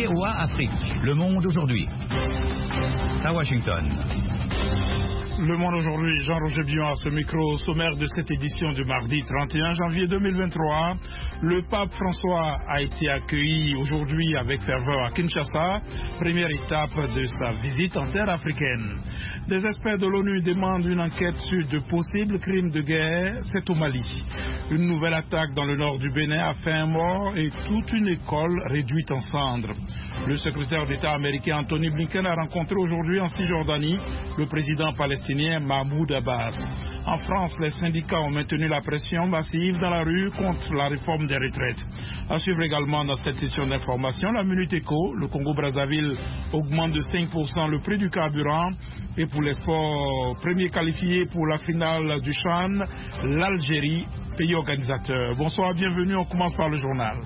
VOA Afrique, Le Monde aujourd'hui. À Washington. Le Monde aujourd'hui, Jean-Roger Bion à ce micro, au sommaire de cette édition du mardi 31 janvier 2023. Le pape François a été accueilli aujourd'hui avec ferveur à Kinshasa, première étape de sa visite en terre africaine. Des experts de l'ONU demandent une enquête sur de possibles crimes de guerre, c'est au Mali. Une nouvelle attaque dans le nord du Bénin a fait un mort et toute une école réduite en cendres. Le secrétaire d'État américain Anthony Blinken a rencontré aujourd'hui en Cisjordanie le président palestinien Mahmoud Abbas. En France, les syndicats ont maintenu la pression massive dans la rue contre la réforme des retraites. À suivre également dans cette session d'information, la Minute Éco, le Congo-Brazzaville augmente de 5% le prix du carburant. Et pour les sports premiers qualifiés pour la finale du CHAN, l'Algérie, pays organisateur. Bonsoir, bienvenue, on commence par le journal.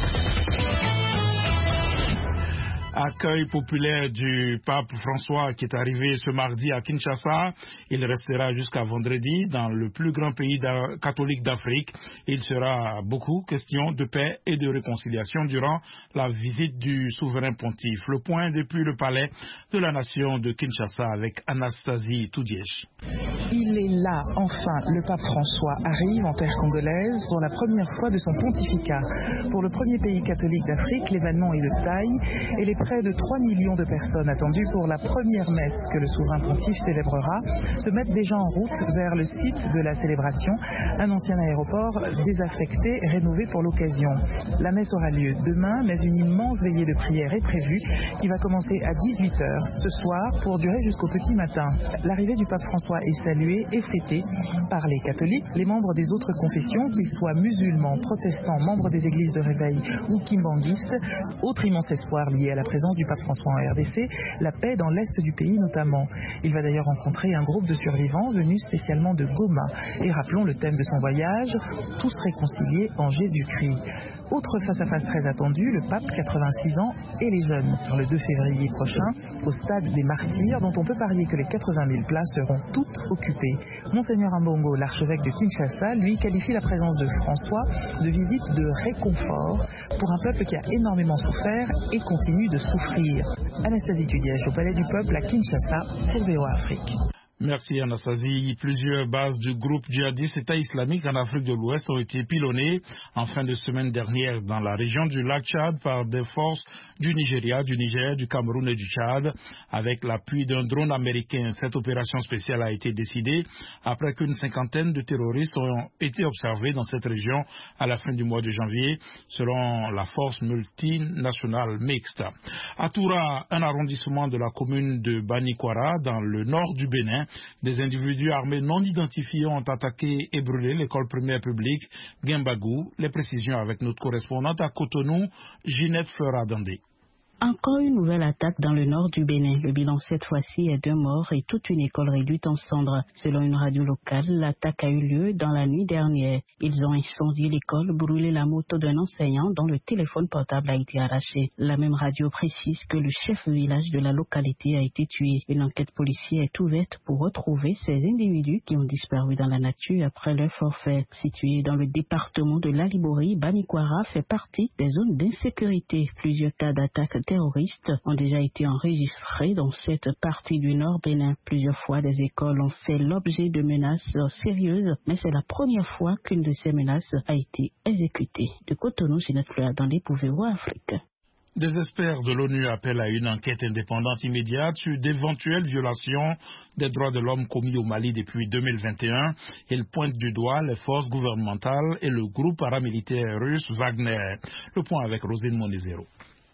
Accueil populaire du pape François qui est arrivé ce mardi à Kinshasa. Il restera jusqu'à vendredi dans le plus grand pays catholique d'Afrique. Il sera beaucoup question de paix et de réconciliation durant la visite du souverain pontife. Le point depuis le palais de la nation de Kinshasa avec Anastasie Toudièche. Il est là, enfin, le pape François arrive en terre congolaise pour la première fois de son pontificat. Pour le premier pays catholique d'Afrique, l'événement est de taille et les près de 3 millions de personnes attendues pour la première messe que le souverain pontife célébrera se mettent déjà en route vers le site de la célébration, un ancien aéroport désaffecté, rénové pour l'occasion. La messe aura lieu demain, mais une immense veillée de prière est prévue qui va commencer à 18h ce soir pour durer jusqu'au petit matin. L'arrivée du pape François est saluée et fêtée par les catholiques, les membres des autres confessions, qu'ils soient musulmans, protestants, membres des églises de réveil ou kimbanguistes. Autre immense espoir lié à la présence du pape François en RDC, la paix dans l'est du pays notamment. Il va d'ailleurs rencontrer un groupe de survivants venus spécialement de Goma. Et rappelons le thème de son voyage, tous réconciliés en Jésus-Christ. Autre face-à-face très attendu, le pape, 86 ans, et les jeunes. Le 2 février prochain, au stade des Martyrs, dont on peut parier que les 80 000 places seront toutes occupées. Monseigneur Ambongo, l'archevêque de Kinshasa, lui qualifie la présence de François de visite de réconfort pour un peuple qui a énormément souffert et continue de souffrir. Anastasie Toudièche au Palais du Peuple à Kinshasa pour VOA Afrique. Merci Anastasie. Plusieurs bases du groupe djihadiste État islamique en Afrique de l'Ouest ont été pilonnées en fin de semaine dernière dans la région du lac Tchad par des forces du Nigeria, du Niger, du Cameroun et du Tchad avec l'appui d'un drone américain. Cette opération spéciale a été décidée après qu'une cinquantaine de terroristes ont été observés dans cette région à la fin du mois de janvier selon la force multinationale mixte. À Toura, un arrondissement de la commune de Banikwara dans le nord du Bénin, des individus armés non identifiés ont attaqué et brûlé l'école primaire publique Gembagou. Les précisions avec notre correspondante à Cotonou, Ginette Fleuradandé. Encore une nouvelle attaque dans le nord du Bénin. Le bilan cette fois-ci est 2 morts et toute une école réduite en cendres. Selon une radio locale, l'attaque a eu lieu dans la nuit dernière. Ils ont incendié l'école, brûlé la moto d'un enseignant dont le téléphone portable a été arraché. La même radio précise que le chef de village de la localité a été tué. Une enquête policière est ouverte pour retrouver ces individus qui ont disparu dans la nature après leur forfait. Situé dans le département de l'Alibori, Banikwara fait partie des zones d'insécurité. Plusieurs cas d'attaques terroristes ont déjà été enregistrés dans cette partie du Nord Bénin. Plusieurs fois, des écoles ont fait l'objet de menaces sérieuses, mais c'est la première fois qu'une de ces menaces a été exécutée. De Cotonou, Ginette Fleuradandé pour VOA Afrique. Des experts de l'ONU appellent à une enquête indépendante immédiate sur d'éventuelles violations des droits de l'homme commis au Mali depuis 2021. Ils pointent du doigt les forces gouvernementales et le groupe paramilitaire russe Wagner. Le point avec Rosine Monizero.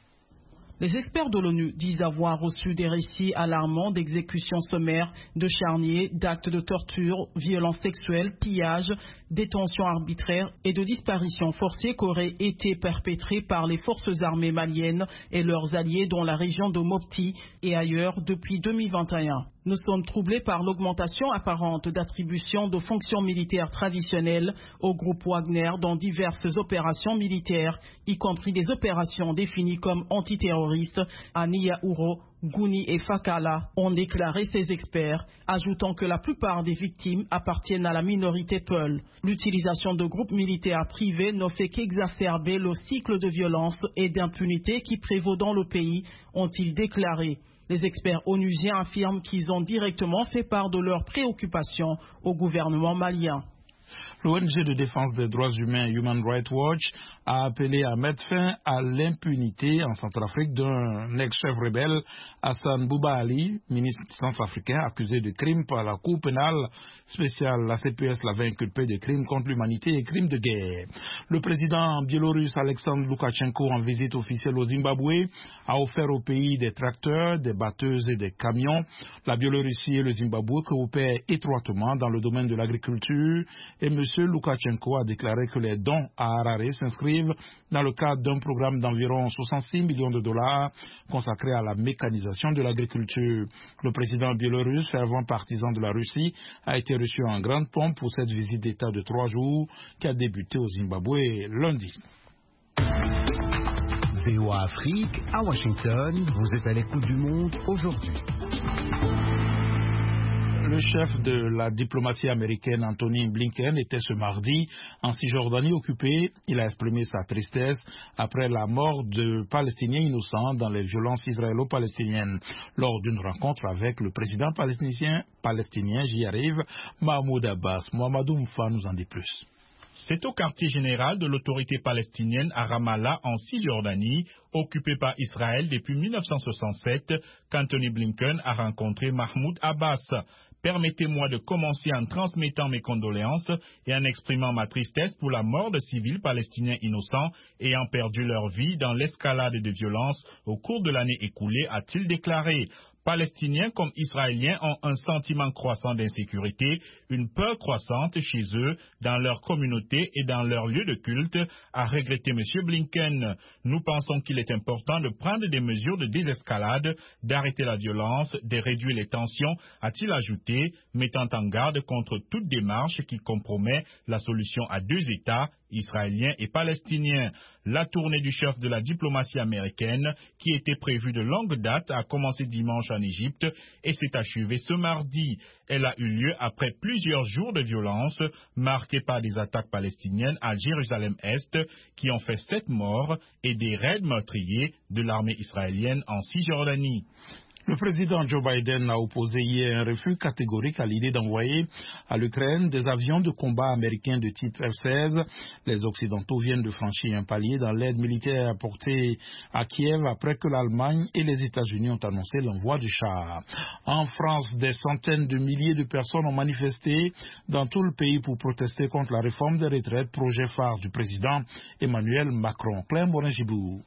Les experts de l'ONU disent avoir reçu des récits alarmants d'exécutions sommaires, de charniers, d'actes de torture, violences sexuelles, pillages, détentions arbitraires et de disparitions forcées qui auraient été perpétrées par les forces armées maliennes et leurs alliés dans la région de Mopti et ailleurs depuis 2021. Nous sommes troublés par l'augmentation apparente d'attributions de fonctions militaires traditionnelles au groupe Wagner dans diverses opérations militaires, y compris des opérations définies comme antiterroristes à Niaouro, Gouni et Fakala, ont déclaré ces experts, ajoutant que la plupart des victimes appartiennent à la minorité Peul. L'utilisation de groupes militaires privés ne fait qu'exacerber le cycle de violence et d'impunité qui prévaut dans le pays, ont-ils déclaré. Les experts onusiens affirment qu'ils ont directement fait part de leurs préoccupations au gouvernement malien. L'ONG de défense des droits humains Human Rights Watch a appelé à mettre fin à l'impunité en Centrafrique d'un ex-chef rebelle, Hassan Bouba Ali, ministre centrafricain accusé de crimes par la Cour pénale spéciale. La CPS l'avait inculpé de crimes contre l'humanité et crimes de guerre. Le président biélorusse Alexandre Loukachenko, en visite officielle au Zimbabwe, a offert au pays des tracteurs, des batteuses et des camions. La Biélorussie et le Zimbabwe coopèrent étroitement dans le domaine de l'agriculture et M. Loukachenko a déclaré que les dons à Harare s'inscrivent dans le cadre d'un programme d'environ 66 millions de dollars consacré à la mécanisation de l'agriculture. Le président biélorusse, fervent partisan de la Russie, a été reçu en grande pompe pour cette visite d'État de 3 jours qui a débuté au Zimbabwe lundi. VOA Afrique, à Washington, vous êtes à l'écoute du monde aujourd'hui. Le chef de la diplomatie américaine, Anthony Blinken, était ce mardi en Cisjordanie occupée. Il a exprimé sa tristesse après la mort de Palestiniens innocents dans les violences israélo-palestiniennes. Lors d'une rencontre avec le président palestinien, j'y arrive, Mahmoud Abbas. Mohamedou Moufa nous en dit plus. C'est au quartier général de l'autorité palestinienne à Ramallah, en Cisjordanie, occupé par Israël depuis 1967, qu'Anthony Blinken a rencontré Mahmoud Abbas. Permettez-moi de commencer en transmettant mes condoléances et en exprimant ma tristesse pour la mort de civils palestiniens innocents ayant perdu leur vie dans l'escalade de violence au cours de l'année écoulée, a-t-il déclaré. Palestiniens comme Israéliens ont un sentiment croissant d'insécurité, une peur croissante chez eux, dans leur communauté et dans leur lieu de culte, a regretté M. Blinken. Nous pensons qu'il est important de prendre des mesures de désescalade, d'arrêter la violence, de réduire les tensions, a-t-il ajouté, mettant en garde contre toute démarche qui compromet la solution à 2 États, israéliens et palestiniens. La tournée du chef de la diplomatie américaine, qui était prévue de longue date, a commencé dimanche en Égypte et s'est achevée ce mardi. Elle a eu lieu après plusieurs jours de violence marqués par des attaques palestiniennes à Jérusalem-Est qui ont fait 7 morts et des raids meurtriers de l'armée israélienne en Cisjordanie. Le président Joe Biden a opposé hier un refus catégorique à l'idée d'envoyer à l'Ukraine des avions de combat américains de type F-16. Les Occidentaux viennent de franchir un palier dans l'aide militaire apportée à Kiev après que l'Allemagne et les États-Unis ont annoncé l'envoi de chars. En France, des centaines de milliers de personnes ont manifesté dans tout le pays pour protester contre la réforme des retraites, projet phare du président Emmanuel Macron. Claire Morin-Gibou.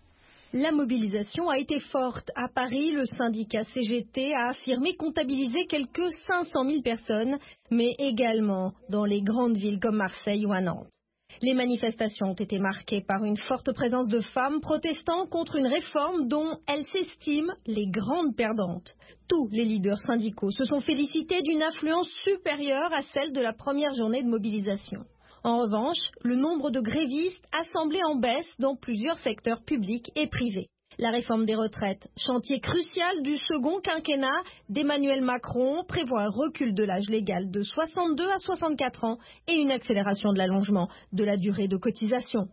La mobilisation a été forte. À Paris, le syndicat CGT a affirmé comptabiliser quelques 500 000 personnes, mais également dans les grandes villes comme Marseille ou à Nantes. Les manifestations ont été marquées par une forte présence de femmes protestant contre une réforme dont elles s'estiment les grandes perdantes. Tous les leaders syndicaux se sont félicités d'une influence supérieure à celle de la première journée de mobilisation. En revanche, le nombre de grévistes a semblé en baisse dans plusieurs secteurs publics et privés. La réforme des retraites, chantier crucial du second quinquennat d'Emmanuel Macron, prévoit un recul de l'âge légal de 62 à 64 ans et une accélération de l'allongement de la durée de cotisation.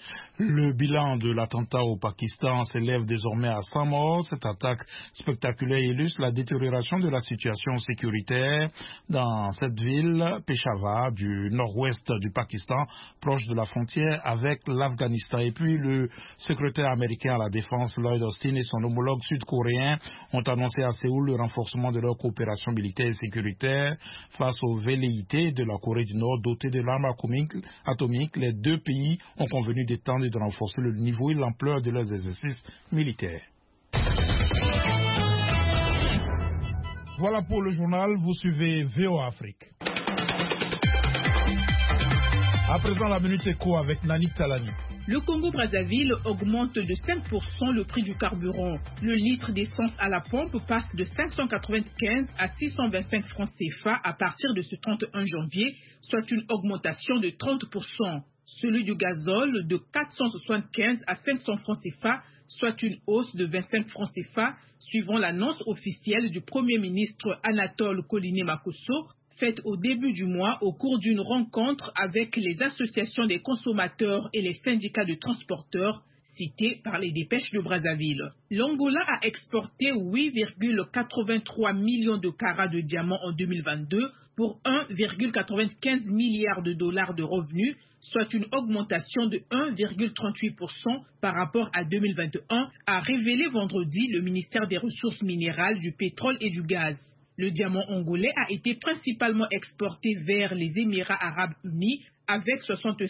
Le bilan de l'attentat au Pakistan s'élève désormais à 100 morts. Cette attaque spectaculaire illustre la détérioration de la situation sécuritaire dans cette ville, Peshawar, du nord-ouest du Pakistan, proche de la frontière avec l'Afghanistan. Et puis le secrétaire américain à la défense, Lloyd Austin, et son homologue sud-coréen ont annoncé à Séoul le renforcement de leur coopération militaire et sécuritaire face aux velléités de la Corée du Nord dotée de l'arme atomique. Les deux pays ont convenu d'étendre et de renforcer le niveau et l'ampleur de leurs exercices militaires. Voilà pour le journal, vous suivez VOA Afrique. À présent, la Minute Éco avec Nanik Talani. Le Congo-Brazzaville augmente de 5% le prix du carburant. Le litre d'essence à la pompe passe de 595 à 625 francs CFA à partir de ce 31 janvier, soit une augmentation de 30%. Celui du gazole de 475 à 500 francs CFA, soit une hausse de 25 francs CFA, suivant l'annonce officielle du Premier ministre Anatole Koliné-Makosso, faite au début du mois au cours d'une rencontre avec les associations des consommateurs et les syndicats de transporteurs, cités par les dépêches de Brazzaville. L'Angola a exporté 8,83 millions de carats de diamants en 2022 pour 1,95 milliard de dollars de revenus, soit une augmentation de 1,38% par rapport à 2021, a révélé vendredi le ministère des Ressources minérales, du pétrole et du gaz. Le diamant angolais a été principalement exporté vers les Émirats arabes unis avec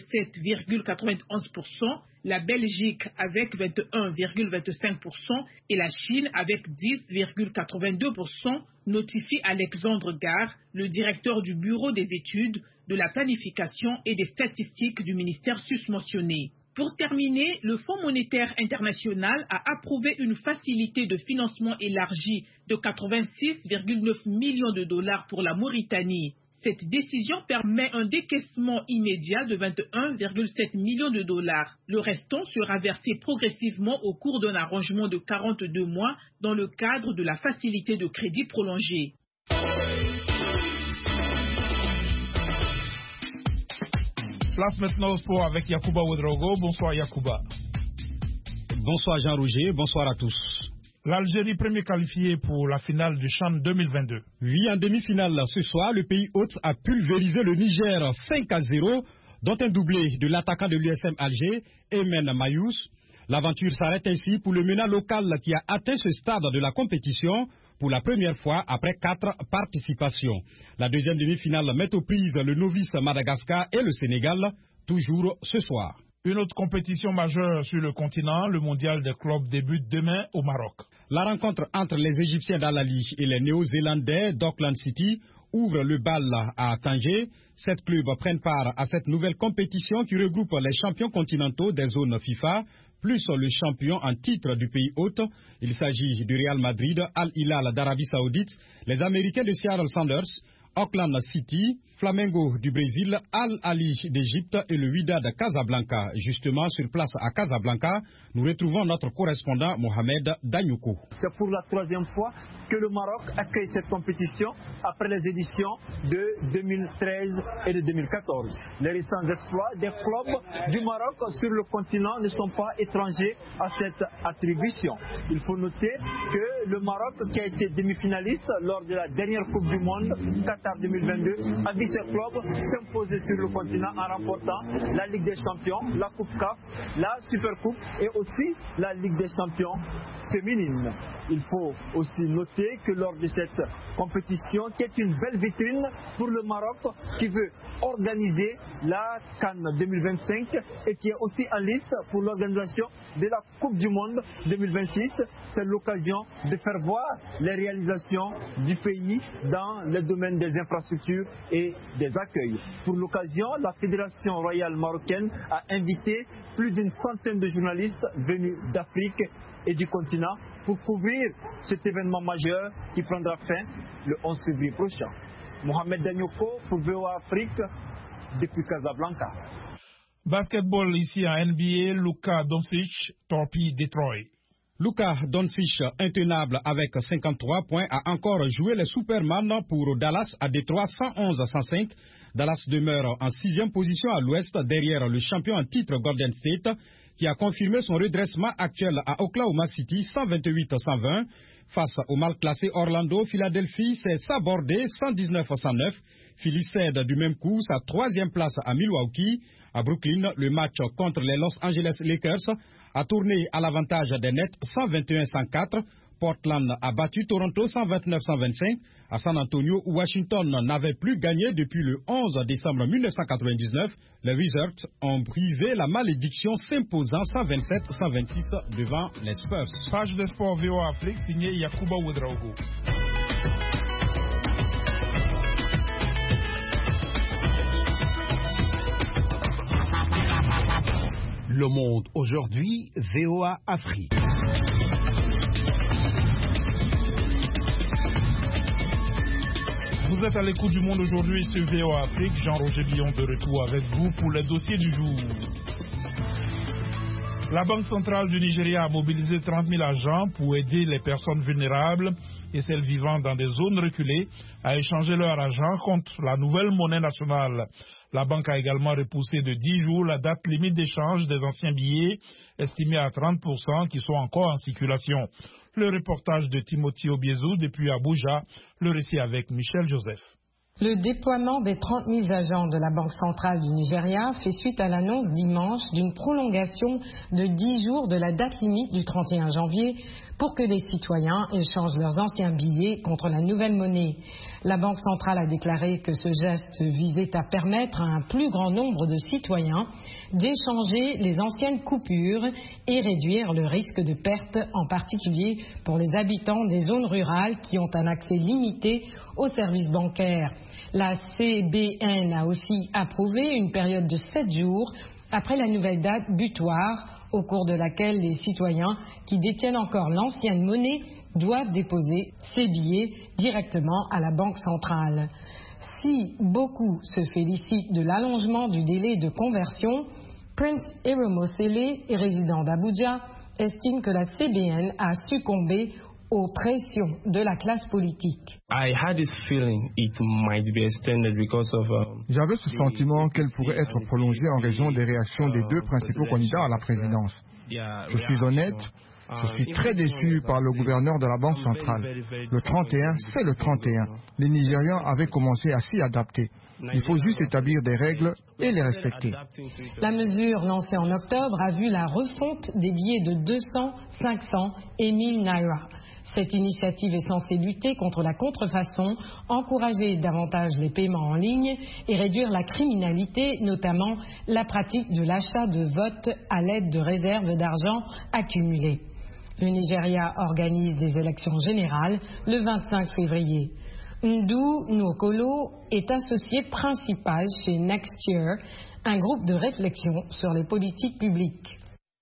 67,91%, la Belgique avec 21,25% et la Chine avec 10,82%, notifie Alexandre Gare, le directeur du Bureau des études, de la planification et des statistiques du ministère susmentionné. Pour terminer, le Fonds monétaire international a approuvé une facilité de financement élargie de 86,9 millions de dollars pour la Mauritanie. Cette décision permet un décaissement immédiat de 21,7 millions de dollars. Le restant sera versé progressivement au cours d'un arrangement de 42 mois dans le cadre de la facilité de crédit prolongée. Place maintenant au sport avec Yacouba Ouedraogo. Bonsoir Yacouba. Bonsoir Jean-Roger, bonsoir à tous. L'Algérie premier qualifiée pour la finale du CHAN 2022. Oui, en demi-finale ce soir, le pays hôte a pulvérisé le Niger 5-0, dont un doublé de l'attaquant de l'USM Alger, Emen Mayous. L'aventure s'arrête ainsi pour le MENA local qui a atteint ce stade de la compétition pour la première fois après 4 participations. La deuxième demi-finale met aux prises le novice Madagascar et le Sénégal, toujours ce soir. Une autre compétition majeure sur le continent, le mondial des clubs débute demain au Maroc. La rencontre entre les Égyptiens d'Al-Ali et les Néo-Zélandais d'Auckland City ouvre le bal à Tanger. 7 clubs prennent part à cette nouvelle compétition qui regroupe les champions continentaux des zones FIFA, plus le champion en titre du pays hôte. Il s'agit du Real Madrid, Al-Hilal d'Arabie Saoudite, les Américains de Seattle Sounders, Auckland City, Flamengo du Brésil, Al-Ali d'Égypte et le Wydad Casablanca. Justement, sur place à Casablanca, nous retrouvons notre correspondant Mohamed Danyoukou. C'est pour la 3e fois que le Maroc accueille cette compétition après les éditions de 2013 et de 2014. Les récents exploits des clubs du Maroc sur le continent ne sont pas étrangers à cette attribution. Il faut noter que le Maroc, qui a été demi-finaliste lors de la dernière Coupe du Monde, Qatar 2022, a vu ses clubs s'imposer sur le continent en remportant la Ligue des Champions, la Coupe CAF, la Supercoupe et aussi la Ligue des Champions féminine. Il faut aussi noter que lors de cette compétition, qui est une belle vitrine pour le Maroc qui veut organiser la CAN 2025 et qui est aussi en liste pour l'organisation de la Coupe du Monde 2026, c'est l'occasion de faire voir les réalisations du pays dans le domaine des infrastructures et des accueils. Pour l'occasion, la Fédération royale marocaine a invité plus d'une centaine de journalistes venus d'Afrique et du continent pour couvrir cet événement majeur qui prendra fin le 11 février prochain. Mohamed Danyoko pour VOA Afrique depuis Casablanca. Basketball ici à NBA, Luka Doncic torpille Detroit. Luka Doncic, intenable avec 53 points, a encore joué les Superman pour Dallas à Détroit 111-105. Dallas demeure en 6e position à l'ouest derrière le champion en titre Golden State qui a confirmé son redressement actuel à Oklahoma City 128-120. Face au mal classé Orlando, Philadelphie s'est sabordé 119-109. Philly cède du même coup sa 3e place à Milwaukee. À Brooklyn, le match contre les Los Angeles Lakers a tourné à l'avantage des Nets 121-104. Portland a battu Toronto 129-125. À San Antonio, où Washington n'avait plus gagné depuis le 11 décembre 1999, les Wizards ont brisé la malédiction s'imposant 127-126 devant les Spurs. Page de sport VOA Afrique signée Yacouba Ouedraogo. Le Monde aujourd'hui, VOA Afrique. Vous êtes à l'écoute du Monde aujourd'hui sur VOA Afrique. Jean-Roger Billon de retour avec vous pour le dossier du jour. La Banque centrale du Nigeria a mobilisé 30 000 agents pour aider les personnes vulnérables et celles vivant dans des zones reculées à échanger leur argent contre la nouvelle monnaie nationale. La banque a également repoussé de 10 jours la date limite d'échange des anciens billets, estimée à 30%, qui sont encore en circulation. Le reportage de Timothy Obiezou depuis Abuja, le récit avec Michel Joseph. Le déploiement des 30 000 agents de la Banque centrale du Nigeria fait suite à l'annonce dimanche d'une prolongation de 10 jours de la date limite du 31 janvier pour que les citoyens échangent leurs anciens billets contre la nouvelle monnaie. La Banque centrale a déclaré que ce geste visait à permettre à un plus grand nombre de citoyens d'échanger les anciennes coupures et réduire le risque de perte, en particulier pour les habitants des zones rurales qui ont un accès limité aux services bancaires. La CBN a aussi approuvé une période de 7 jours après la nouvelle date butoir, au cours de laquelle les citoyens qui détiennent encore l'ancienne monnaie doivent déposer ces billets directement à la Banque centrale. Si beaucoup se félicitent de l'allongement du délai de conversion, Prince Eromosele, résident d'Abuja, estime que la CBN a succombé aux pressions de la classe politique. J'avais ce sentiment qu'elle pourrait être prolongée en raison des réactions des deux principaux candidats à la présidence. Je suis honnête, je suis très déçu par le gouverneur de la Banque centrale. Le 31, c'est le 31. Les Nigérians avaient commencé à s'y adapter. Il faut juste établir des règles et les respecter. La mesure lancée en octobre a vu la refonte des billets de 200, 500 et 1000 naira. Cette initiative est censée lutter contre la contrefaçon, encourager davantage les paiements en ligne et réduire la criminalité, notamment la pratique de l'achat de votes à l'aide de réserves d'argent accumulées. Le Nigeria organise des élections générales le 25 février. Ndu Nwokolo est associé principal chez Next Year, un groupe de réflexion sur les politiques publiques.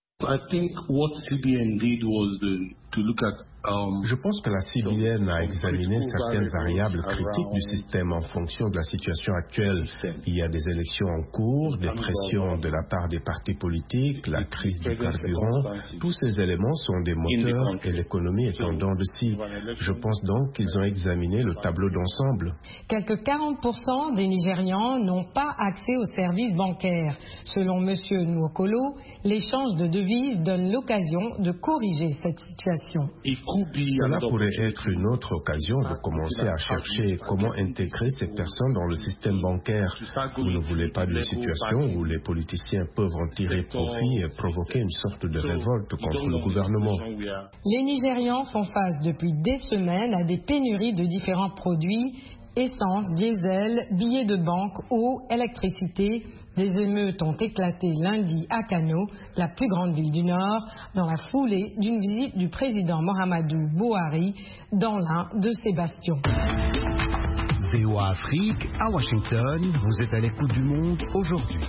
Je pense que la CBN a examiné certaines variables critiques du système en fonction de la situation actuelle. Il y a des élections en cours, des pressions de la part des partis politiques, la crise du carburant. Tous ces éléments sont des moteurs et l'économie est en dents de scie. Je pense donc qu'ils ont examiné le tableau d'ensemble. Quelques 40% des Nigérians n'ont pas accès aux services bancaires. Selon M. Nwokolo, l'échange de devises donne l'occasion de corriger cette situation. Cela pourrait être une autre occasion de commencer à chercher comment intégrer ces personnes dans le système bancaire. Vous ne voulez pas d'une situation où les politiciens peuvent en tirer profit et provoquer une sorte de révolte contre le gouvernement. Les Nigérians font face depuis des semaines à des pénuries de différents produits, essence, diesel, billets de banque, eau, électricité. Des émeutes ont éclaté lundi à Kano, la plus grande ville du Nord, dans la foulée d'une visite du président Mohamedou Buhari dans l'un de ses bastions. VOA Afrique, à Washington, vous êtes à l'écoute du Monde aujourd'hui.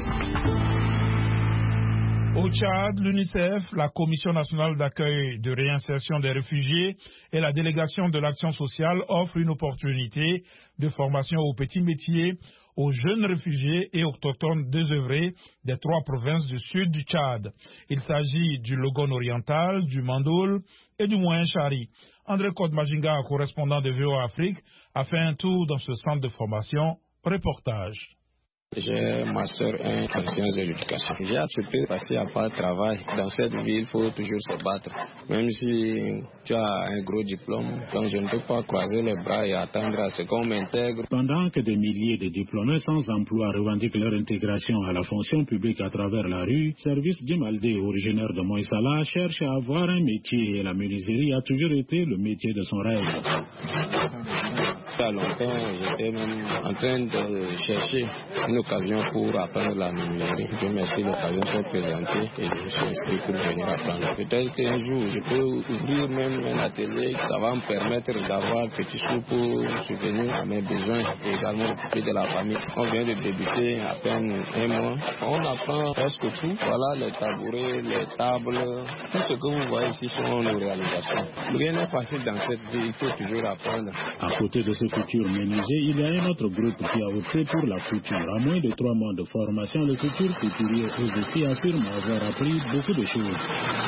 Au Tchad, l'UNICEF, la Commission nationale d'accueil de réinsertion des réfugiés et la délégation de l'action sociale offrent une opportunité de formation aux petits métiers aux jeunes réfugiés et autochtones désœuvrés des 3 provinces du sud du Tchad. Il s'agit du Logone oriental, du Mandoul et du Moyen Chari. André Kodmajinga, correspondant de VOA Afrique, a fait un tour dans ce centre de formation. Reportage. J'ai master 1 en sciences de l'éducation. J'ai accepté de passer à part travail. Dans cette vie, il faut toujours se battre. Même si tu as un gros diplôme, donc je ne peux pas croiser les bras et attendre à ce qu'on m'intègre. Pendant que des milliers de diplômés sans emploi revendiquent leur intégration à la fonction publique à travers la rue, Service Djimaldé, originaire de Moïsala, cherche à avoir un métier et la menuiserie a toujours été le métier de son rêve. Il y a longtemps, j'étais même en train de chercher une occasion pour apprendre la menuiserie. Dieu merci, l'occasion s'est présentée et je suis inscrit pour venir apprendre. Peut-être qu'un jour, je peux ouvrir même un atelier, ça va me permettre d'avoir petit sous pour subvenir à mes besoins et également occuper de la famille. On vient de débuter à peine un mois. On apprend presque tout. Voilà les tabourets, les tables, tout ce que vous voyez ici sont nos réalisations. Rien n'est facile dans cette vie, il faut toujours apprendre. À côté de ces futurs menuisiers, il y a un autre groupe qui a opté pour la couture. À moins de 3 mois de formation, les futurs couturiers eux aussi affirment avoir appris beaucoup de choses.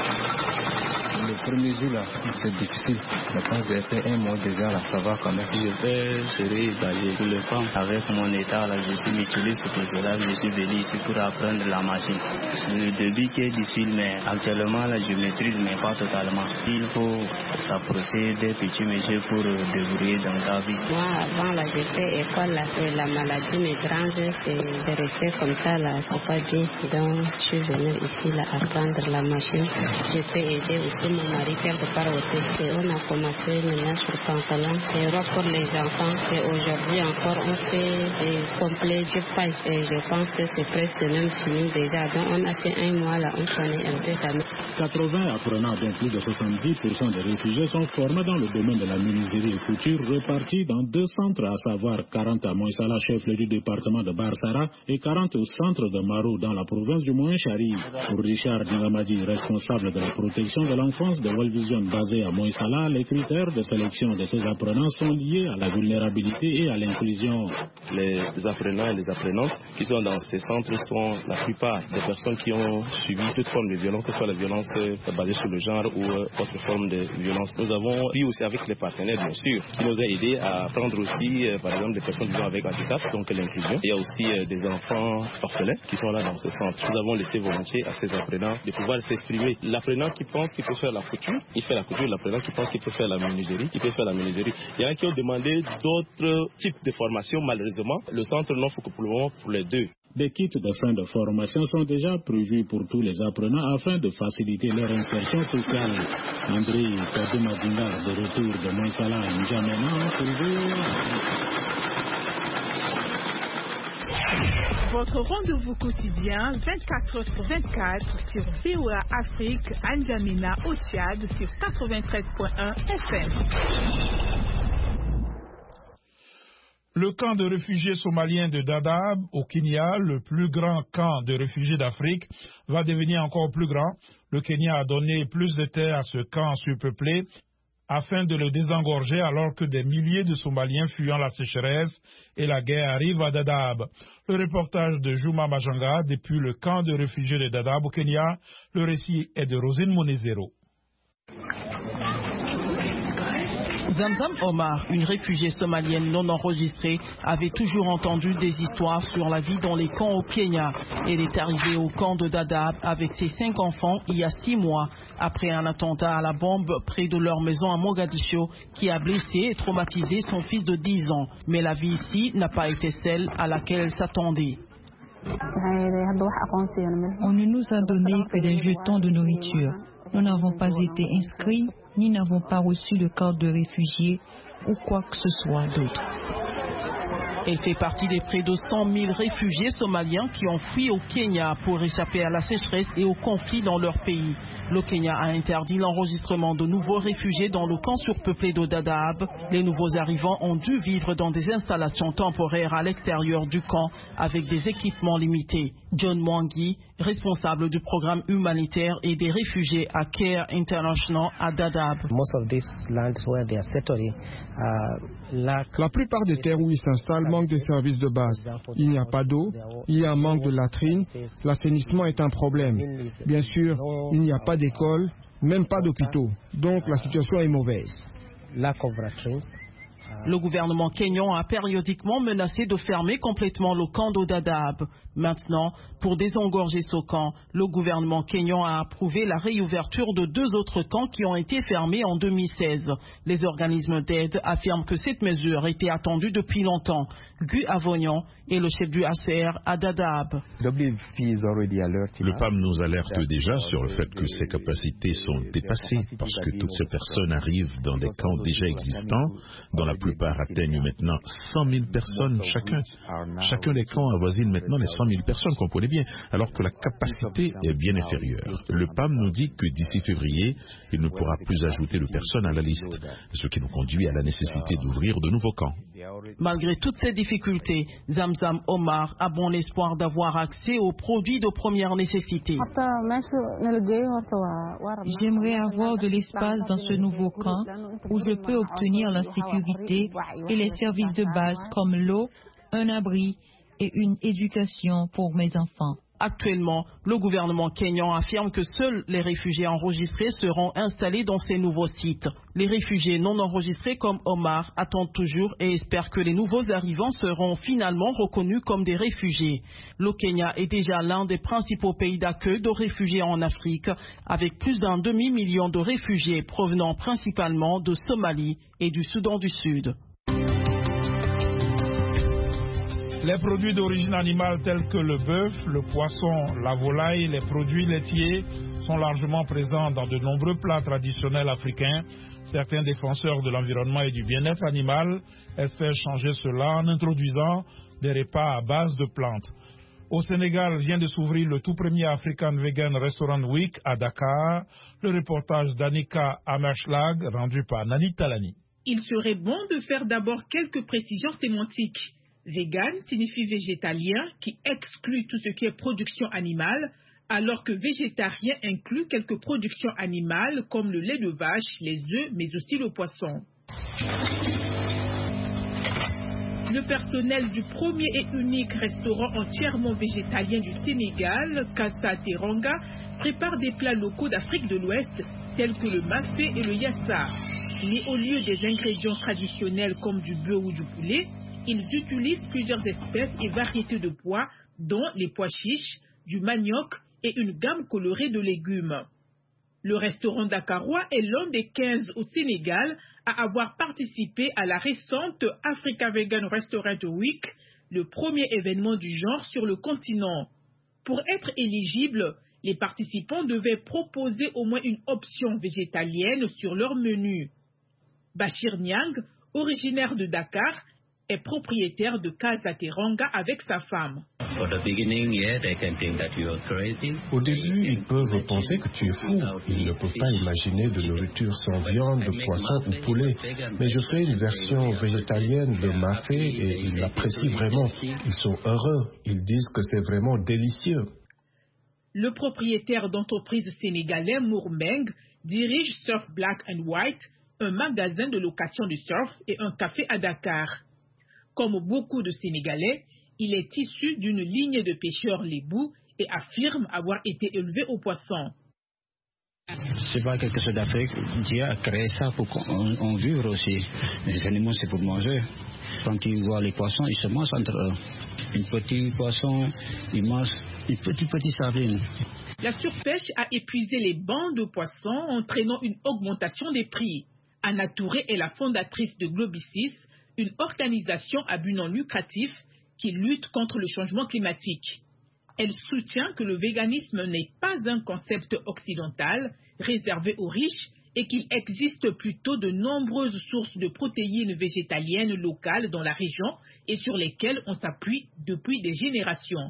Le premier jour là, c'est difficile. Je pense que j'ai fait un mois déjà là, ça va quand même. Je vais serrer égaler tout le temps. Avec mon état là, je suis mutilé, c'est pour cela que je suis venu ici pour apprendre la machine. Le début qui est difficile, mais actuellement là, je maîtrise, mais pas totalement. Il faut s'approcher des petits métiers pour débrouiller dans la vie. Moi, avant là, j'ai fait école là, et la maladie me dérange, j'ai resté comme ça là, c'est pas bien. Donc, je suis venu ici là, apprendre la machine. Je peux aider aussi mon mari quelque part aussi. Et on a commencé maintenant sur pantalon et robe pour les enfants. Et aujourd'hui encore, on fait des complets de paille. Et je pense que c'est presque même fini déjà. Donc, on a fait un mois là, on connaît un peu quand même. 80 apprenants, dont plus de 70% des réfugiés sont formés dans le domaine de la menuiserie et couture, repartis dans 2 centres, à savoir 40 à Moïsala, chef-lieu du département de Barsara, et 40 au centre de Marou, dans la province du Moyen-Charib. Pour Richard Dingamadi, responsable de la protection de l'enfance de World Vision basée à Moïsala, les critères de sélection de ces apprenants sont liés à la vulnérabilité et à l'inclusion. Les apprenants et les apprenantes qui sont dans ces centres sont la plupart des personnes qui ont subi toute forme de violence, que ce soit la violence basée sur le genre ou autre forme de violence. Nous avons vu aussi avec les partenaires, bien sûr, qui nous a aidés à prendre aussi, par exemple, des personnes vivant avec handicap, donc l'inclusion. Il y a aussi des enfants orphelins qui sont là dans ces centres. Nous avons laissé volontiers à ces apprenants de pouvoir s'exprimer. L'apprenant qui pense qu'il peut faire la couture, il fait la couture. L'apprenant qui pense qu'il peut faire la menuiserie, il peut faire la menuiserie. Il y en a qui ont demandé d'autres types de formations. Malheureusement, le centre n'offre que pour le moment pour les 2. Des kits de fin de formation sont déjà prévus pour tous les apprenants afin de faciliter leur insertion sociale. André Kademadinga, de retour de Moïsala à N'Djamena, Votre rendez-vous quotidien 24h/24 sur VOA Afrique, à N'Djamena au Tchad sur 93.1 FM. Le camp de réfugiés somaliens de Dadaab au Kenya, le plus grand camp de réfugiés d'Afrique, va devenir encore plus grand. Le Kenya a donné plus de terres à ce camp surpeuplé afin de le désengorger alors que des milliers de Somaliens fuyant la sécheresse et la guerre arrivent à Dadaab. Le reportage de Juma Majanga depuis le camp de réfugiés de Dadaab au Kenya. Le récit est de Rosine Monezero. Zamzam Omar, une réfugiée somalienne non enregistrée, avait toujours entendu des histoires sur la vie dans les camps au Kenya. Elle est arrivée au camp de Dadaab avec ses 5 enfants il y a 6 mois, après un attentat à la bombe près de leur maison à Mogadiscio qui a blessé et traumatisé son fils de 10 ans. Mais la vie ici n'a pas été celle à laquelle elle s'attendait. On ne nous a donné que des jetons de nourriture. Nous n'avons pas été inscrits, ni n'avons pas reçu de carte de réfugié ou quoi que ce soit d'autre. Elle fait partie des près de 100 000 réfugiés somaliens qui ont fui au Kenya pour échapper à la sécheresse et au conflit dans leur pays. Le Kenya a interdit l'enregistrement de nouveaux réfugiés dans le camp surpeuplé de Dadaab. Les nouveaux arrivants ont dû vivre dans des installations temporaires à l'extérieur du camp avec des équipements limités. John Mwangi, responsable du programme humanitaire et des réfugiés à Care International à Dadaab. La plupart des terres où ils s'installent manquent de services de base. Il n'y a pas d'eau, il y a un manque de latrines, l'assainissement est un problème. Bien sûr, il n'y a pas d'école, même pas d'hôpitaux. Donc la situation est mauvaise. Le gouvernement kényan a périodiquement menacé de fermer complètement le camp de Dadaab. Maintenant, pour désengorger ce camp, le gouvernement kényan a approuvé la réouverture de 2 autres camps qui ont été fermés en 2016. Les organismes d'aide affirment que cette mesure était attendue depuis longtemps. Guy Avognon est le chef du HCR à Dadaab. Le PAM nous alerte déjà sur le fait que ces capacités sont dépassées parce que toutes ces personnes arrivent dans des camps déjà existants, dont la plupart plupart atteignent maintenant 100 000 personnes chacun. Chacun des camps avoisine maintenant les 100 000 personnes, comprenez bien, alors que la capacité est bien inférieure. Le PAM nous dit que d'ici février, il ne pourra plus ajouter de personnes à la liste, ce qui nous conduit à la nécessité d'ouvrir de nouveaux camps. Malgré toutes ces difficultés, Zamzam Omar a bon espoir d'avoir accès aux produits de première nécessité. J'aimerais avoir de l'espace dans ce nouveau camp où je peux obtenir la sécurité et les services de base comme l'eau, un abri et une éducation pour mes enfants. Actuellement, le gouvernement kényan affirme que seuls les réfugiés enregistrés seront installés dans ces nouveaux sites. Les réfugiés non enregistrés comme Omar attendent toujours et espèrent que les nouveaux arrivants seront finalement reconnus comme des réfugiés. Le Kenya est déjà l'un des principaux pays d'accueil de réfugiés en Afrique, avec plus d'un demi-million de réfugiés provenant principalement de Somalie et du Soudan du Sud. Les produits d'origine animale tels que le bœuf, le poisson, la volaille, les produits laitiers sont largement présents dans de nombreux plats traditionnels africains. Certains défenseurs de l'environnement et du bien-être animal espèrent changer cela en introduisant des repas à base de plantes. Au Sénégal vient de s'ouvrir le tout premier African Vegan Restaurant Week à Dakar. Le reportage d'Annika Amerschlag rendu par Nani Talani. Il serait bon de faire d'abord quelques précisions sémantiques. Vegan signifie végétalien, qui exclut tout ce qui est production animale, alors que végétarien inclut quelques productions animales comme le lait de vache, les œufs, mais aussi le poisson. Le personnel du premier et unique restaurant entièrement végétalien du Sénégal, Casa Teranga, prépare des plats locaux d'Afrique de l'Ouest, tels que le mafé et le yassa. Mais au lieu des ingrédients traditionnels comme du bœuf ou du poulet, ils utilisent plusieurs espèces et variétés de pois, dont les pois chiches, du manioc et une gamme colorée de légumes. Le restaurant dakarois est l'un des 15 au Sénégal à avoir participé à la récente Africa Vegan Restaurant Week, le premier événement du genre sur le continent. Pour être éligibles, les participants devaient proposer au moins une option végétalienne sur leur menu. Bachir Niang, originaire de Dakar, est propriétaire de Casa Teranga avec sa femme. Au début, ils peuvent penser que tu es fou. Ils ne peuvent pas imaginer de nourriture sans viande, poisson ou poulet. Mais je fais une version végétalienne de mafé et ils l'apprécient vraiment. Ils sont heureux. Ils disent que c'est vraiment délicieux. Le propriétaire d'entreprise sénégalais Mourmeng dirige Surf Black and White, un magasin de location de surf et un café à Dakar. Comme beaucoup de Sénégalais, il est issu d'une lignée de pêcheurs lébous et affirme avoir été élevé au poisson. C'est pas quelque chose d'Afrique. Dieu a créé ça pour qu'on vive aussi. Les animaux, c'est pour manger. Quand ils voient les poissons, ils se mangent entre eux. Un petit poisson, ils mangent une petite sardine. La surpêche a épuisé les bancs de poissons, entraînant une augmentation des prix. Anna Touré est la fondatrice de Globicis, une organisation à but non lucratif qui lutte contre le changement climatique. Elle soutient que le véganisme n'est pas un concept occidental réservé aux riches et qu'il existe plutôt de nombreuses sources de protéines végétaliennes locales dans la région et sur lesquelles on s'appuie depuis des générations.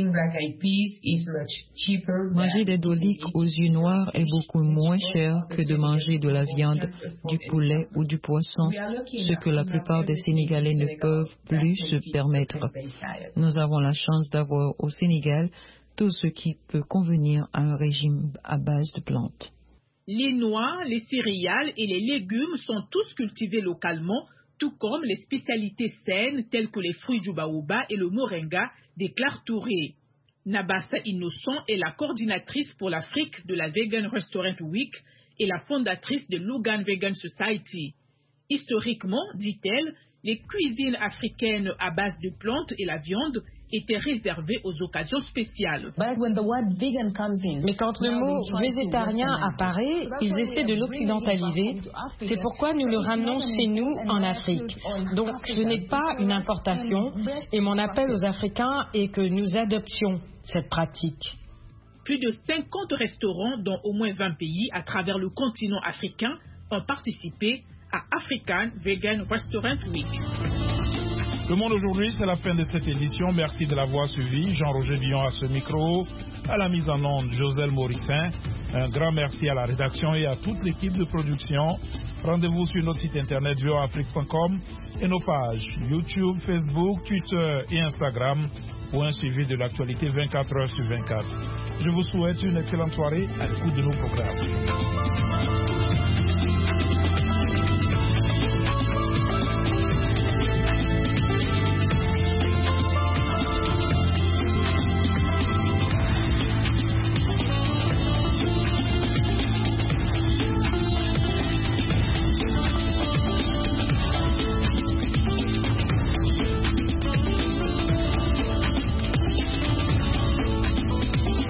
Manger des doliques aux yeux noirs est beaucoup moins cher que de manger de la viande, du poulet ou du poisson, ce que la plupart des Sénégalais ne peuvent plus se permettre. Nous avons la chance d'avoir au Sénégal tout ce qui peut convenir à un régime à base de plantes. Les noix, les céréales et les légumes sont tous cultivés localement, tout comme les spécialités saines telles que les fruits du baobab et le moringa, déclare Touré. Nabassa Innocent est la coordinatrice pour l'Afrique de la Vegan Restaurant Week et la fondatrice de Logan Vegan Society. Historiquement, dit-elle, les cuisines africaines à base de plantes et la viande étaient réservées aux occasions spéciales. Mais quand le mot végétarien apparaît, ils essaient de l'occidentaliser. C'est pourquoi nous le ramenons chez nous en Afrique. Donc ce n'est pas une importation et mon appel aux Africains est que nous adoptions cette pratique. Plus de 50 restaurants dans au moins 20 pays à travers le continent africain ont participé à African Vegan Restaurant Week. Le Monde aujourd'hui, c'est la fin de cette édition. Merci de l'avoir suivi. Jean-Roger Billon à ce micro, à la mise en onde, Joselle Morissin. Un grand merci à la rédaction et à toute l'équipe de production. Rendez-vous sur notre site internet voafrique.com et nos pages YouTube, Facebook, Twitter et Instagram pour un suivi de l'actualité 24 heures sur 24. Je vous souhaite une excellente soirée à l'écoute de nos programmes.